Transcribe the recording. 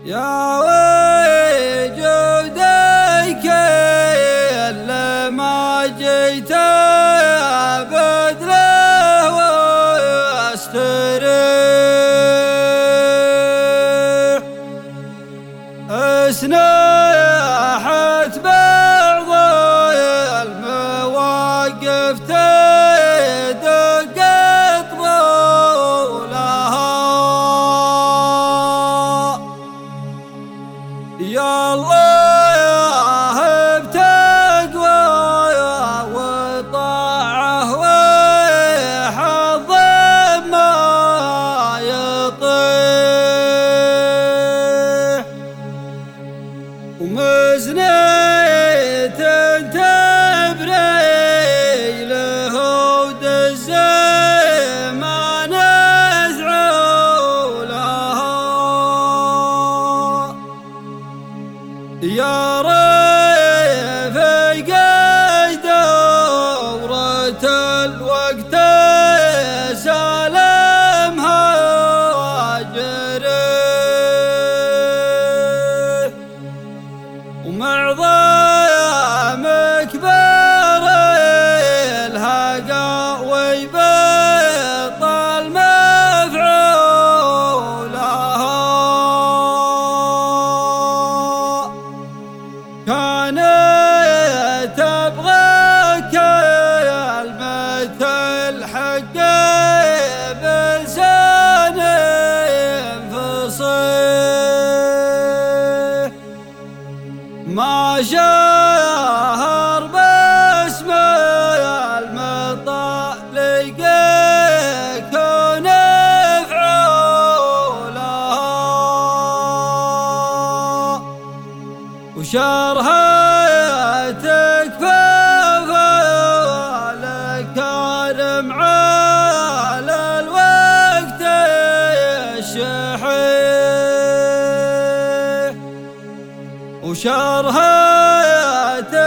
يا وجودك اللي ما جيت بدله واستريح اسنحت بعض المواقف تدق طبولها يا الله بتقوى وطاعه وحظ ما يطيح ومزنيت تبري له ودز ما نزعوا لها يا ريفق دورة الوقت سالمها جريح ومعظم كبار الهقا ويبطل مفعولها كانت تبغى كلمة الحق بلسان فصيح ما شهر باسم المطالق كون فعولها وشرها تكفى الكارم على الوقت الشحيح وشرها